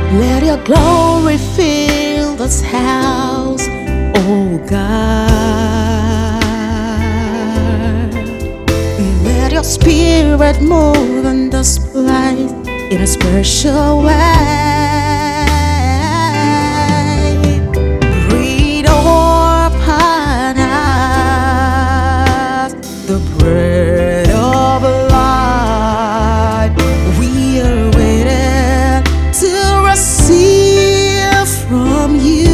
Let your glory fill this house, oh God. Let your spirit move in this place in a special way. Breathe upon us the breath of life. We are waiting to receive from you.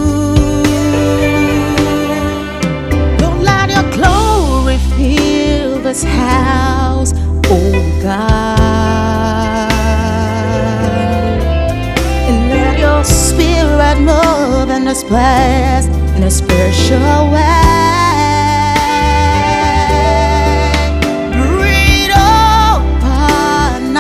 Don't let your glory fill this house, oh God. And let your spirit move in this place in a special way. Breathe upon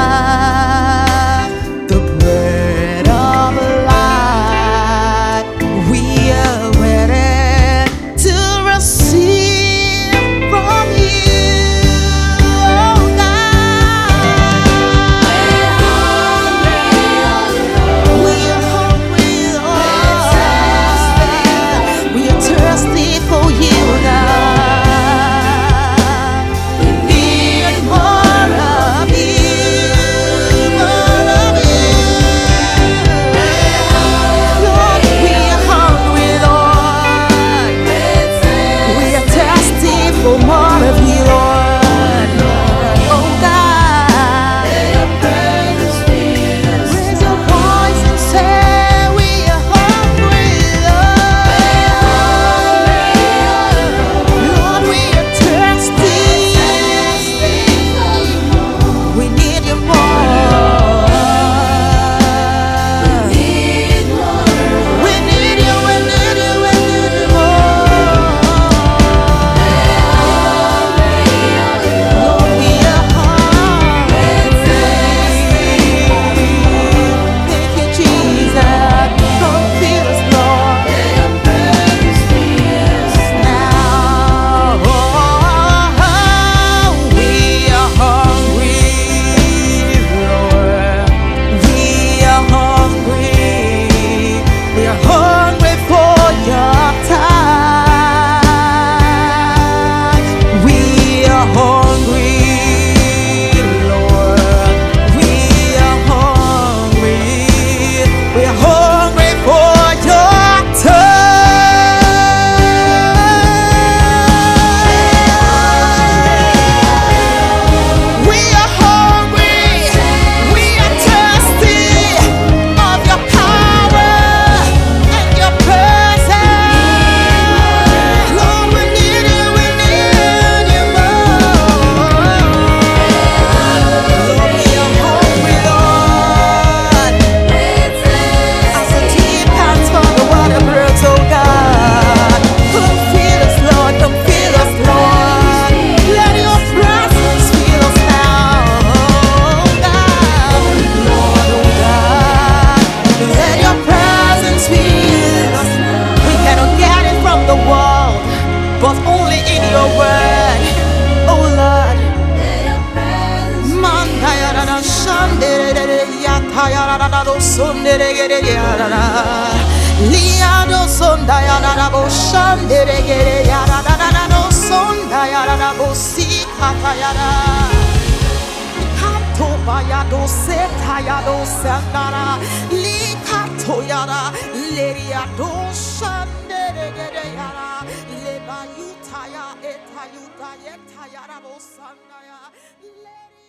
us the breath of life. We are ready to receive from you, oh God. We are hungry, Lord. We are thirsty for you, God. We need more of you, more of you. Lord, we are hungry, Lord. We are thirsty for more of you, Lord. Oh God, raise your voice and say, we are hungry, Lord. Lord, we are thirsty. We need you more. We need you, we need you, we need you more. Lord, we are hungry. Thank you, Jesus. Come fill us, Lord. Now, we are hungry, Lord. We are hungry. We are hungry for your touch. We are hungry, Lord. We are hungry. We are hungry for your touch. We are hungry. We are thirsty of your power and your presence. Lord, we need you more. Lord, we are hungry, Lord. As the deep pants for the water brooks, oh God. Come fill us, Lord. Come fill us, Lord. Let your presence fill us now, oh God. Lord, oh God. Let your presence fill us. We cannot get it from the world, but only in your word, oh Lord. Mandayarada shandere yatayarada do sondere gere yarada liado sondayarada bo shandere gere yarada do sondayarada bo sikatayara kanto bayado setayado sandara likatoyara leriado shandere gere yara leba yutaya etayuta yetayara bo sandaya.